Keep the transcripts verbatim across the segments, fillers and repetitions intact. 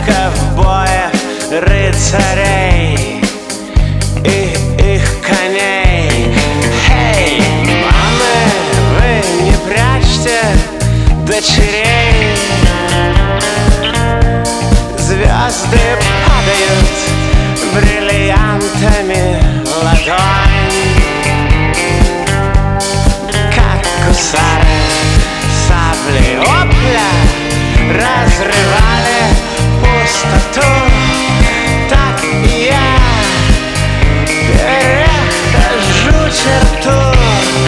ковбоев, рыцарей и их коней. Эй, мамы, вы не прячьте дочерей. Звезды падают бриллиантами в ладонь, как гусары сабли опля разрывали пустоту. Так и я перехожу черту.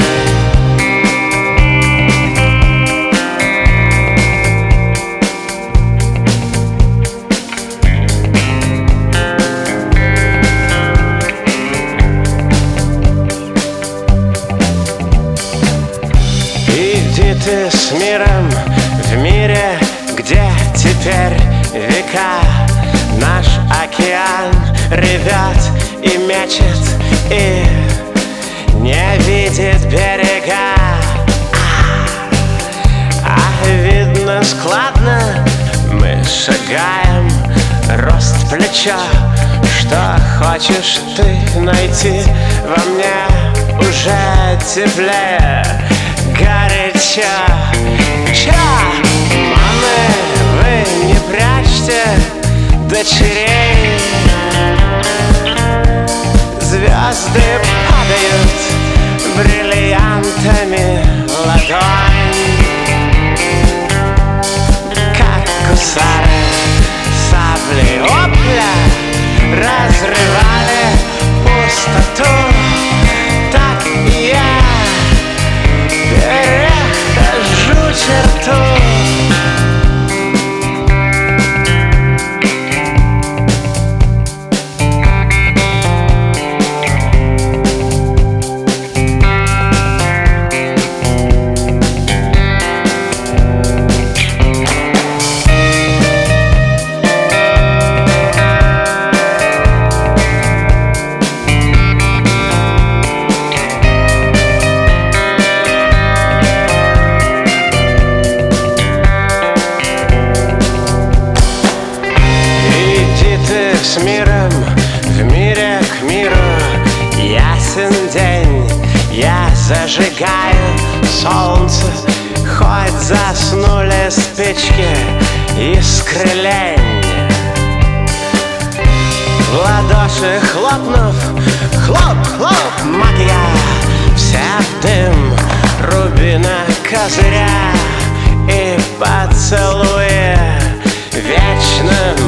Иди ты с миром в мире, где теперь века. Наш океан ревет и мечет, и не видит берега. А, а видно складно мы шагаем, рост плеча. Что хочешь ты найти во мне уже теплее, горячо. Ча, мамы, вы не прячьте дочерей. Звезды падают бриллиантами в ладонь, как гусары сабли опля разрывали пустоту. Так и я перехожу черту. С миром, в мире к миру. Ясен день, я зажигаю солнце. Хоть заснули спички искры лень. В ладоши хлопнув, хлоп-хлоп, магия. Вся в дым рубина козыря и поцелуя вечным